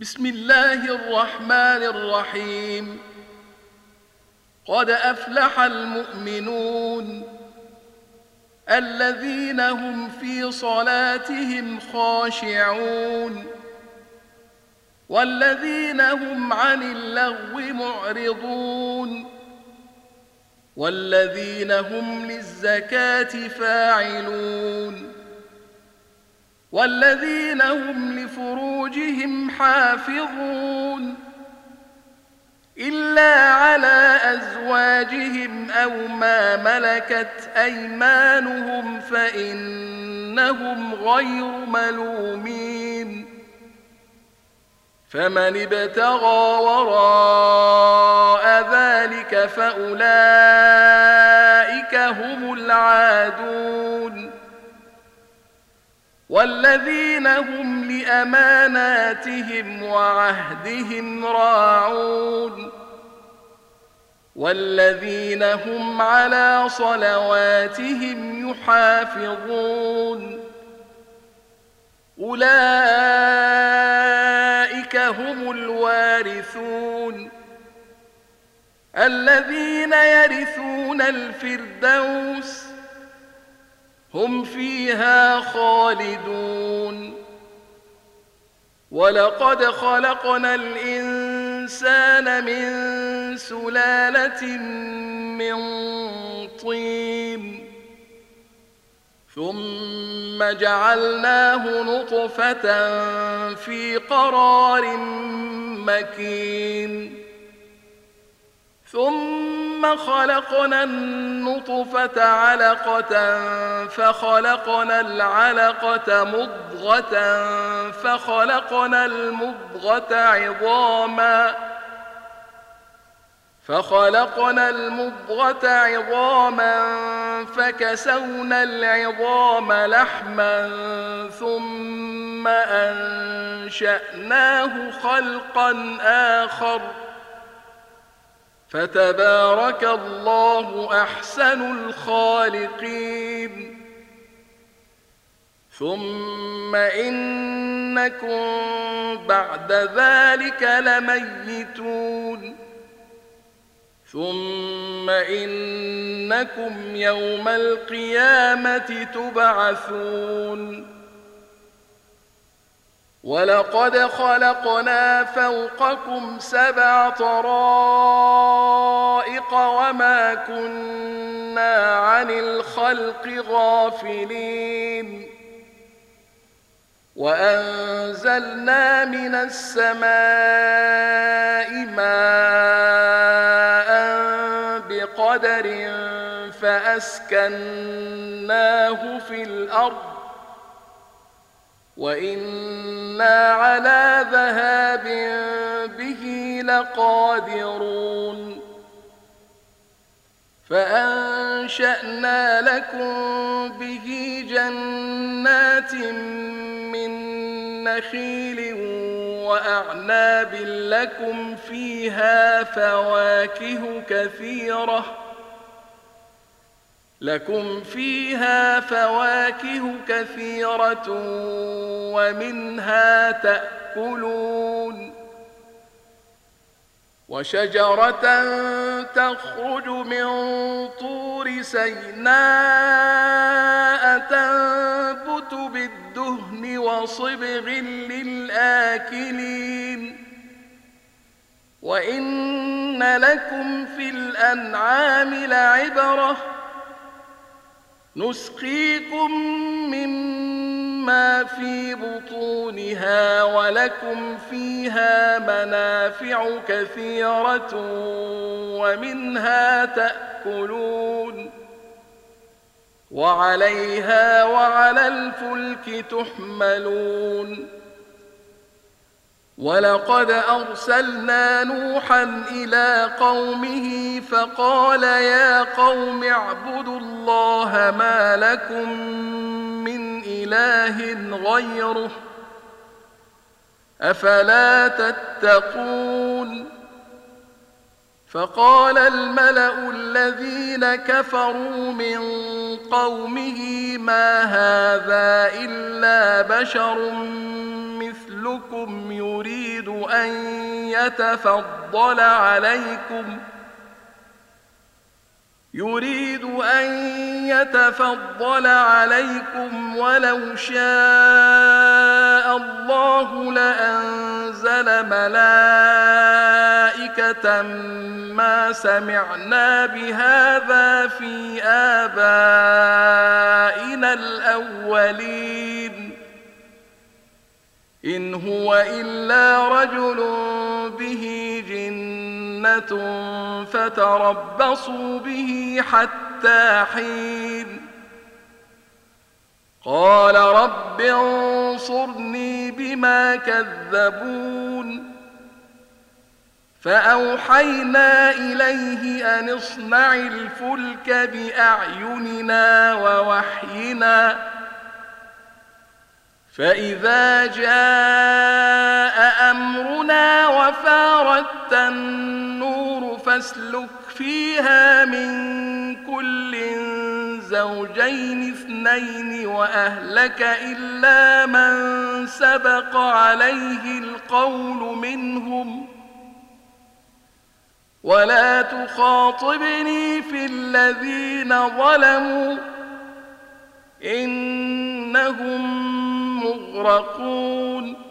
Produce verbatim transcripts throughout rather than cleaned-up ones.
بسم الله الرحمن الرحيم. قد أفلح المؤمنون الذين هم في صلاتهم خاشعون والذين هم عن اللغو معرضون والذين هم للزكاة فاعلون والذين هم لفروجهم حافظون إلا على أزواجهم أو ما ملكت أيمانهم فإنهم غير ملومين. فمن ابتغى وراء ذلك فأولئك هم العادون والذين هم لأماناتهم وعهدهم راعون والذين هم على صلواتهم يحافظون. أولئك هم الوارثون الذين يرثون الفردوس هم فيها خالدون. ولقد خلقنا الإنسان من سلالة من طين ثم جعلناه نطفة في قرار مكين ثم خلقنا النطفة علقة فخلقنا العلقة مضغة فخلقنا المضغة عظاما فخلقنا المضغة عظاما فكسونا العظام لحما ثم أنشأناه خلقا آخر فتبارك الله أحسن الخالقين. ثم إنكم بعد ذلك لميتون ثم إنكم يوم القيامة تبعثون. ولقد خلقنا فوقكم سبع طرائق وما كنا عن الخلق غافلين وأنزلنا من السماء ماء بقدر فأسكناه في الأرض وإنا على ذهاب به لقادرون. فأنشأنا لكم به جنات من نخيل وأعناب لكم فيها فواكه كثيرة لكم فيها فواكه كثيرة ومنها تأكلون. وشجرة تخرج من طور سيناء تنبت بالدهن وصبغ للآكلين وإن لكم في الأنعام لعبرة نسقيكم مما في بطونها ولكم فيها منافع كثيرة ومنها تأكلون وعليها وعلى الفلك تحملون. ولقد أرسلنا نوحا إلى قومه فقال يا قوم اعبدوا الله ما لكم من إله غيره أفلا تتقون. فقال الملأ الذين كفروا من قومه ما هذا إلا بشر مثلكم يريد أن يتفضل عليكم يريد أن يتفضل عليكم ولو شاء الله لأنزل ملائكة ما سمعنا بهذا في آبائنا الأولين إن هو إلا رجل به جنة فتربصوا به حتى حين قال رب انصرني بما كذبون فأوحينا إليه أن اصنع الفلك بأعيننا ووحينا فإذا جاء أمرنا وفارت النور فاسلك فيها من كل زوجين اثنين وأهلك إلا من سبق عليه القول منهم ولا تخاطبني في الذين ظلموا إنهم مغرقون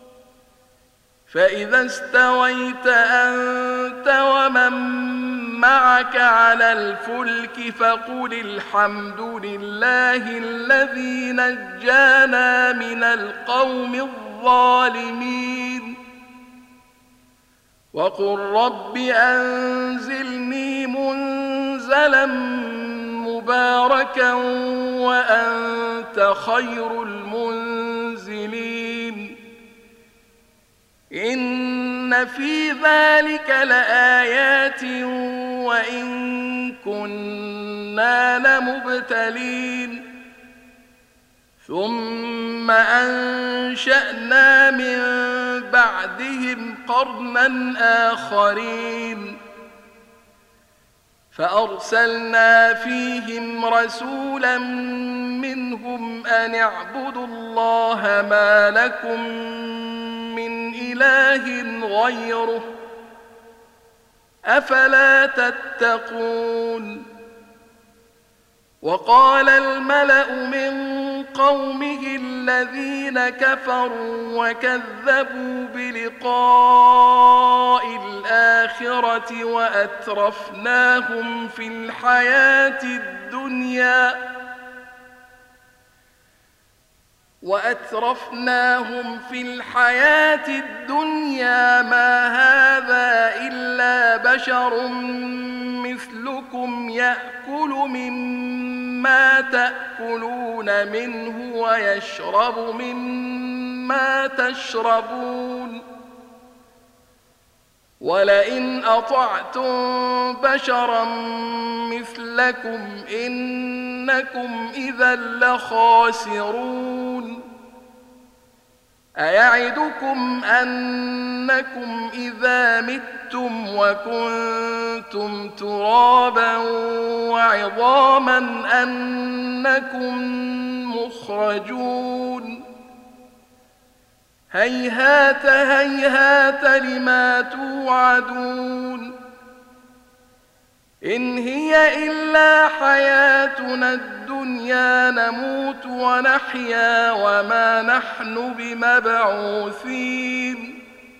فإذا استويت أنت ومن معك على الفلك فقل الحمد لله الذي نجانا من القوم الظالمين وقل رب أنزلني منزلا مباركا وأنت خير المنزلين إن في ذلك لآيات وإن كنا لمبتلين ثم أنشأنا من بعدهم قرنا آخرين فأرسلنا فيهم رسولا منهم أن اعبدوا الله ما لكم من إله غيره أفلا تتقون وقال الملأ من قومه الذين كفروا وكذبوا بلقاء الآخرة وأترفناهم في الحياة الدنيا وأترفناهم في الحياة الدنيا ما هذا إلا بشر مثلكم يأكل مما تأكلون منه ويشرب مما تشربون ولئن أطعتم بشرا مثلكم إنكم إذا لخاسرون أيعدكم أنكم إذا متم وكنتم ترابا وعظاما أنكم مخرجون هيهات هيهات لما توعدون إن هي إلا حياتنا الدنيا نموت ونحيا وما نحن بمبعوثين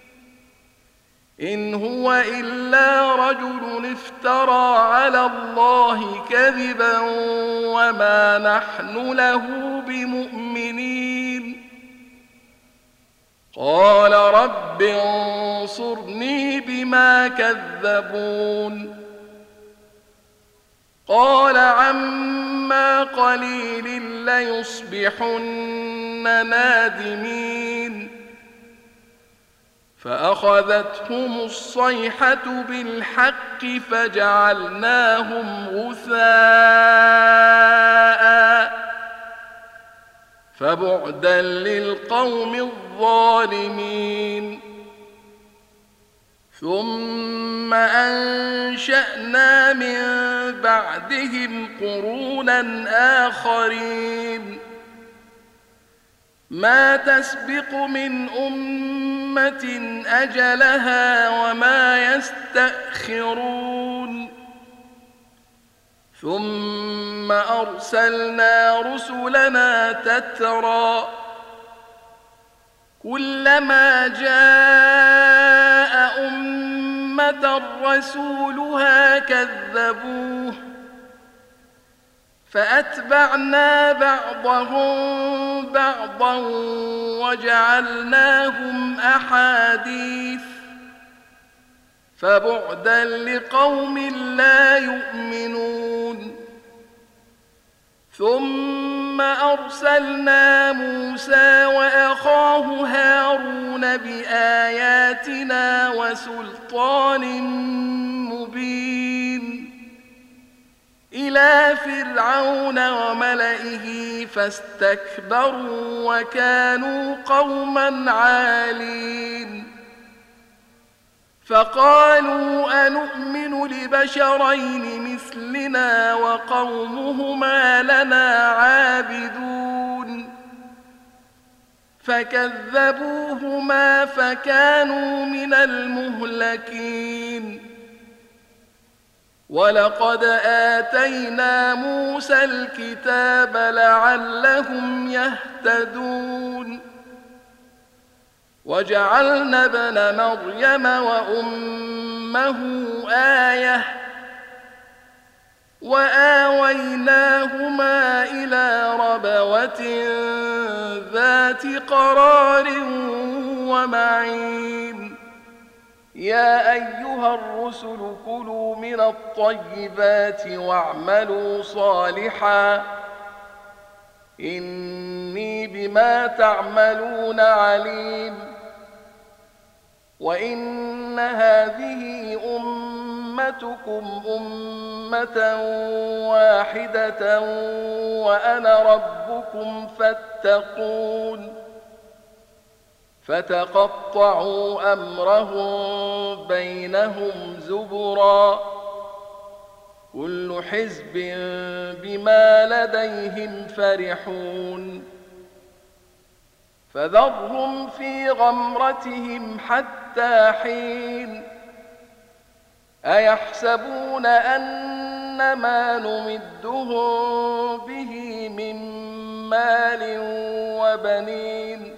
إن هو إلا رجل افترى على الله كذبا وما نحن له بمؤمنين قال رب انصرني بما كذبون قال عما قليل ليصبحن نادمين فأخذتهم الصيحة بالحق فجعلناهم غثاء فبعدا للقوم الظالمين ثم أنشأنا من بعدهم قرونا آخرين ما تسبق من أمة أجلها وما يستأخرون ثم أرسلنا رسلنا تترى كلما جاء أمة رسولها كذبوه فأتبعنا بعضهم بعضا وجعلناهم أحاديث فبعدا لقوم لا يؤمنون ثم أرسلنا موسى وأخاه هارون بآياتنا وسلطان مبين إلى فرعون وملئه فاستكبروا وكانوا قوما عالين فقالوا أنؤمن لبشرين مثلنا وقومهما لنا عابدون فكذبوهما فكانوا من المهلكين ولقد آتينا موسى الكتاب لعلهم يهتدون وجعلنا ابن مريم وأمه آية وآويناهما إلى ربوة ذات قرار ومعين يا أيها الرسل كلوا من الطيبات واعملوا صالحا إني بما تعملون عليم وإن هذه أمتكم أمة واحدة وأنا ربكم فاتقون فتقطعوا أمرهم بينهم زبرا كل حزب بما لديهم فرحون فذرهم في غمرتهم حتى حين أيحسبون أن ما نمدهم به من مال وبنين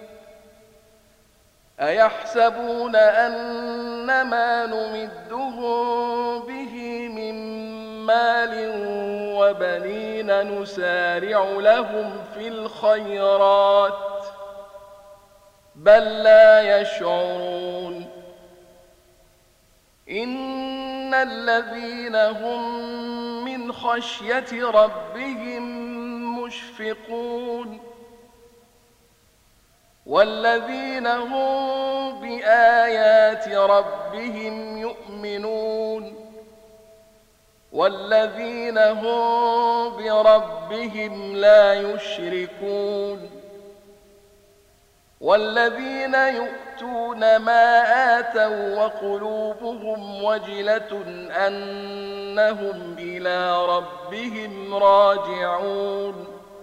أيحسبون أن ما نمدهم به من مال وبنين نسارع لهم في الخيرات بل لا يشعرون إن الذين هم من خشية ربهم مشفقون والذين هم بآيات ربهم يؤمنون والذين هم بربهم لا يشركون والذين يؤتون ما آتوا وقلوبهم وجلة أنهم إلى ربهم راجعون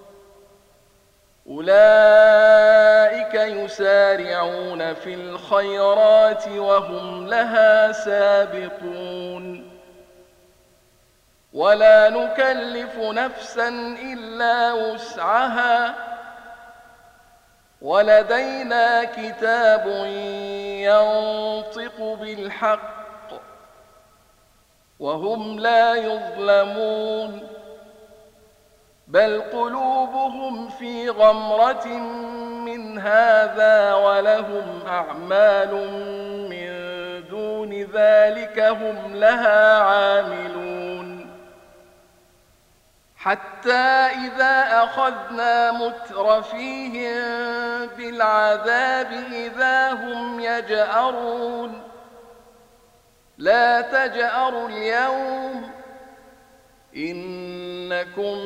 أولئك يسارعون في الخيرات وهم لها سابقون ولا نكلف نفسا إلا وسعها ولدينا كتاب ينطق بالحق وهم لا يظلمون بل قلوبهم في غمرة من هذا ولهم أعمال من دون ذلك هم لها عاملون حتى إذا أخذنا مترفيهم بالعذاب إذا هم يجأرون لا تجأروا اليوم إنكم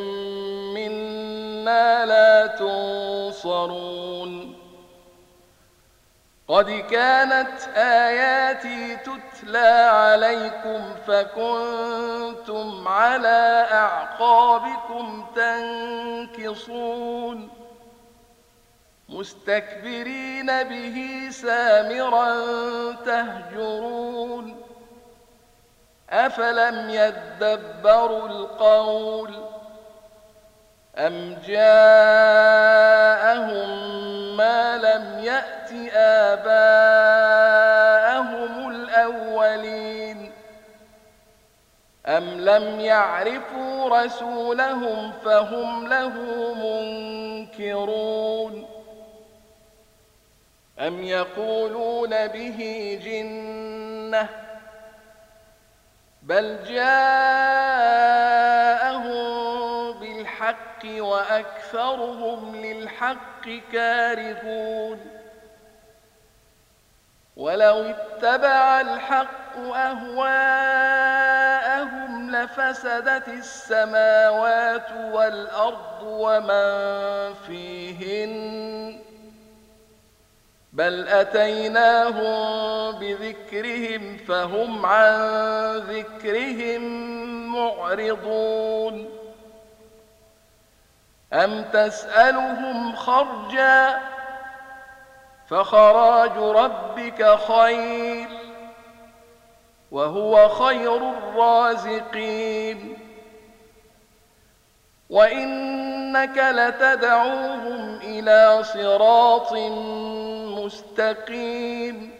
منا لا تنصرون قد كانت آياتي تتلى عليكم فكنتم على أعقابكم تنكصون مستكبرين به سامرا تهجرون أفلم يدبروا القول أم جاءهم ما لم يأت آباءهم الأولين أم لم يعرفوا رسولهم فهم له منكرون أم يقولون به جنة بل جاءهم بالحق وأكثرهم للحق كارهون ولو اتبع الحق أهواءهم لفسدت السماوات والأرض ومن فيهن بل أتيناهم بذكرهم فهم عن ذكرهم معرضون أم تسألهم خرجا فخراج ربك خير وهو خير الرازقين وإنك لتدعوهم إلى صراط مستقيم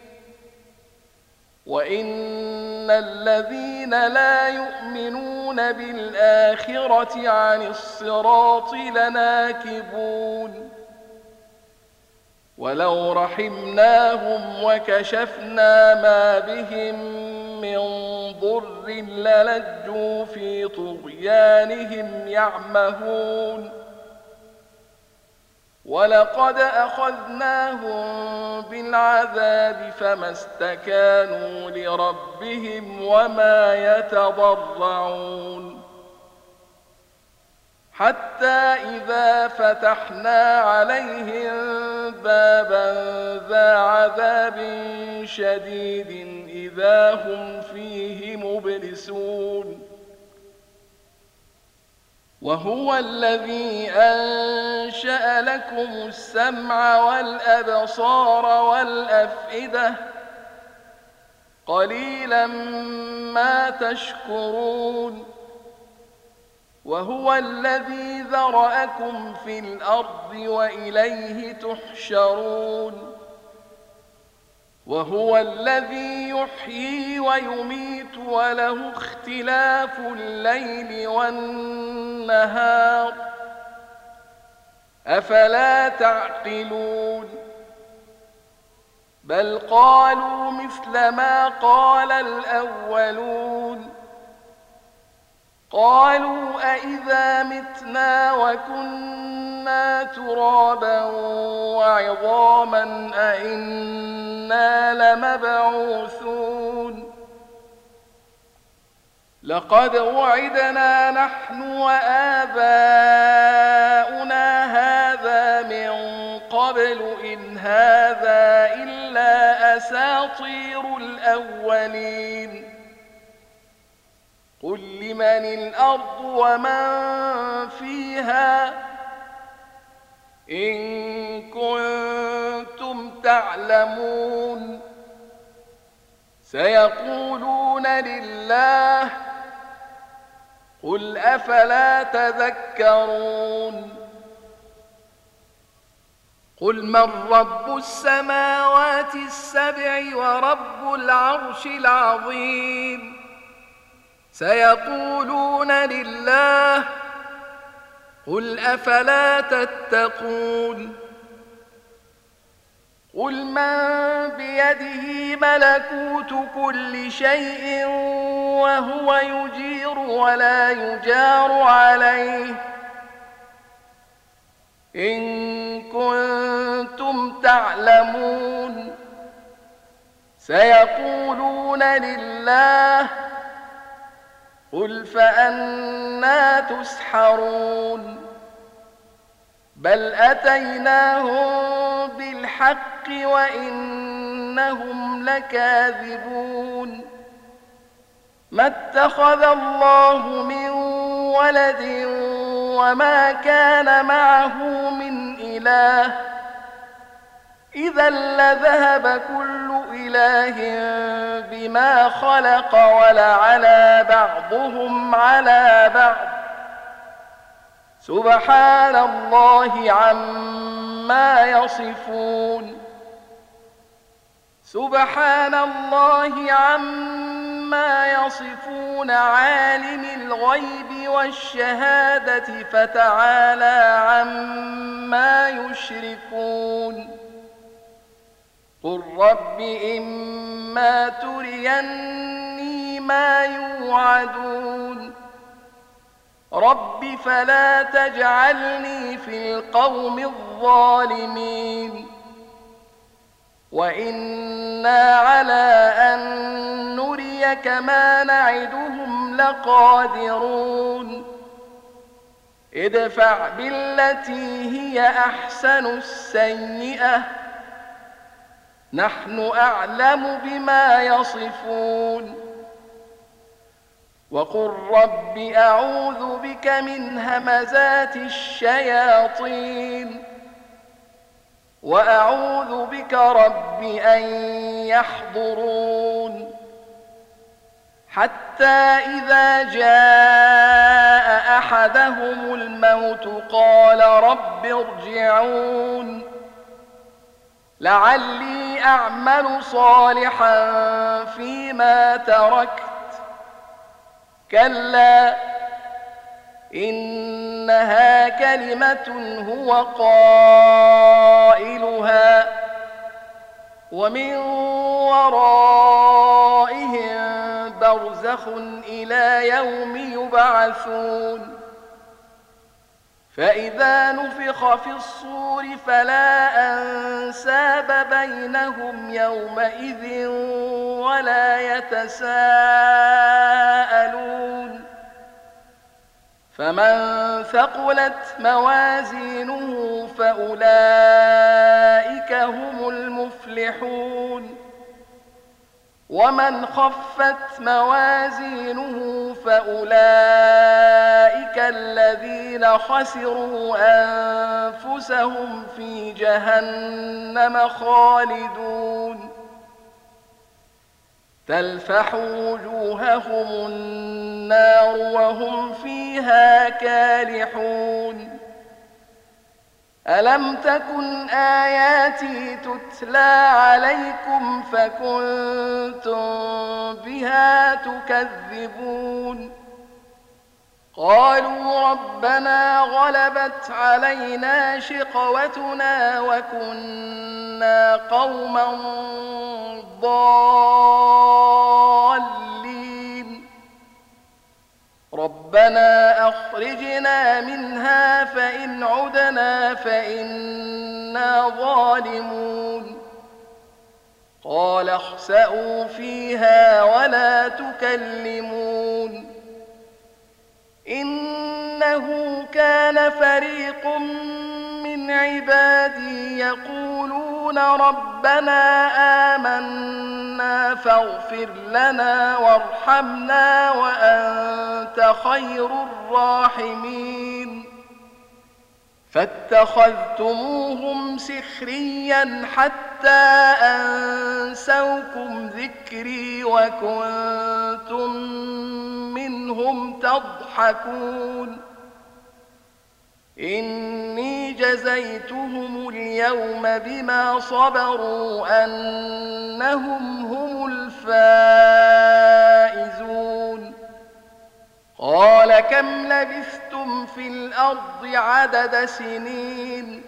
وإن الذين لا يؤمنون بالآخرة عن الصراط لناكبون ولو رحمناهم وكشفنا ما بهم من ضر للجوا في طغيانهم يعمهون ولقد أخذناهم بالعذاب فما استكانوا لربهم وما يتضرعون حتى إذا فتحنا عليهم بابا ذا عذاب شديد إذا هم فيه مبلسون وهو الذي أنشأ لكم السمع والأبصار والأفئدة قليلا ما تشكرون وهو الذي ذرأكم في الأرض وإليه تحشرون وهو الذي يحيي ويميت وله اختلاف الليل والنهار أفلا تعقلون بل قالوا مثل ما قال الأولون قالوا أإذا متنا وكنا ترابا وعظاما أإنا لمبعوثون لقد وعدنا نحن وآباؤنا هذا من قبل إن هذا إلا أساطير الأولين قل لمن الأرض ومن فيها إن كنتم تعلمون سيقولون لله قل أفلا تذكرون قل من رب السماوات السبع ورب العرش العظيم سيقولون لله قل أفلا تتقون قل من بيده ملكوت كل شيء وهو يجير ولا يجار عليه إن كنتم تعلمون سيقولون لله قل فأنى تسحرون بل أتيناهم بالحق وإنهم لكاذبون ما اتخذ الله من ولد وما كان معه من إله إذا لذهب كل إله بما خلق ولعلى بعضهم على بعض سبحان الله عما يصفون سبحان الله عما يصفون عالم الغيب والشهادة فتعالى عما يشركون قل رب إما تريني ما يوعدون رب فلا تجعلني في القوم الظالمين وإنا على أن نريك ما نعدهم لقادرون ادفع بالتي هي أحسن السيئة نحن أعلم بما يصفون وقل رب أعوذ بك من همزات الشياطين وأعوذ بك رب أن يحضرون حتى إذا جاء أحدهم الموت قال رب ارجعون لعلي أعمل صالحا فيما تركت كلا إنها كلمة هو قائلها ومن ورائهم برزخ إلى يوم يبعثون فإذا نفخ في الصور فلا أنساب بينهم يومئذ ولا يتساءلون فمن ثقلت موازينه فأولئك هم المفلحون ومن خفت موازينه فأولئك الذين خسروا أنفسهم في جهنم خالدون تلفح وجوههم النار وهم فيها كالحون ألم تكن آياتي تتلى عليكم فكنتم بها تكذبون قالوا ربنا غلبت علينا شقوتنا وكنا قوما ضالين ربنا أخرجنا منها فإن عدنا فإنا ظالمون قال اخسئوا فيها ولا تكلمون إنه كان فريق من عبادي يقولون ربنا آمنا فاغفر لنا وارحمنا وأنت خير الراحمين فاتخذتموهم سخريا حتى أنسوكم ذكري وكنتم منهم تضحكون إني جزيتهم اليوم بما صبروا أنهم هم الفائزون قال كم لبثتم في الأرض عدد سنين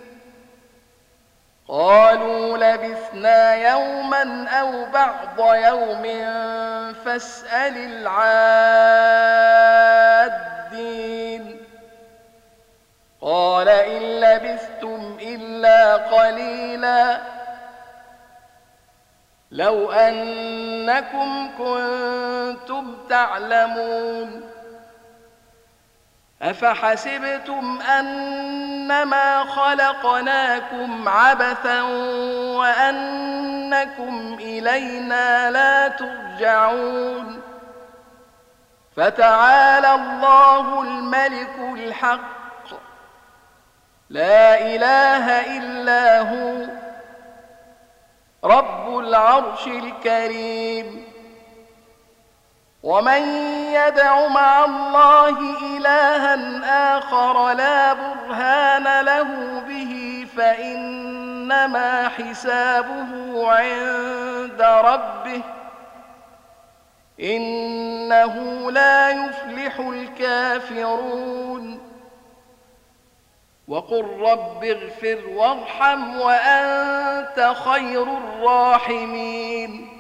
قالوا لبثنا يوما أو بعض يوم فاسأل العادين قال إن لبثتم إلا قليلا لو أنكم كنتم تعلمون أفحسبتم أنما خلقناكم عبثا وأنكم إلينا لا ترجعون فتعالى الله الملك الحق لا إله إلا هو رب العرش الكريم. ومن يدع مع الله إلها آخر لا برهان له به فإنما حسابه عند ربه إنه لا يفلح الكافرون. وقل رب اغفر وارحم وأنت خير الراحمين.